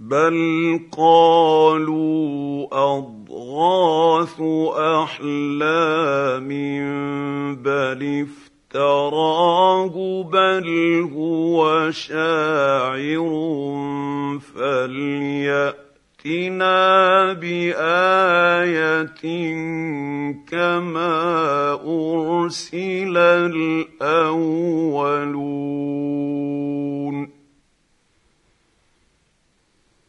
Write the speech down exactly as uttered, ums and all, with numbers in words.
بل قالوا أضغاث أحلام بل افتراه بل هو شاعر فليأتنا بآية كما أرسل الأولون.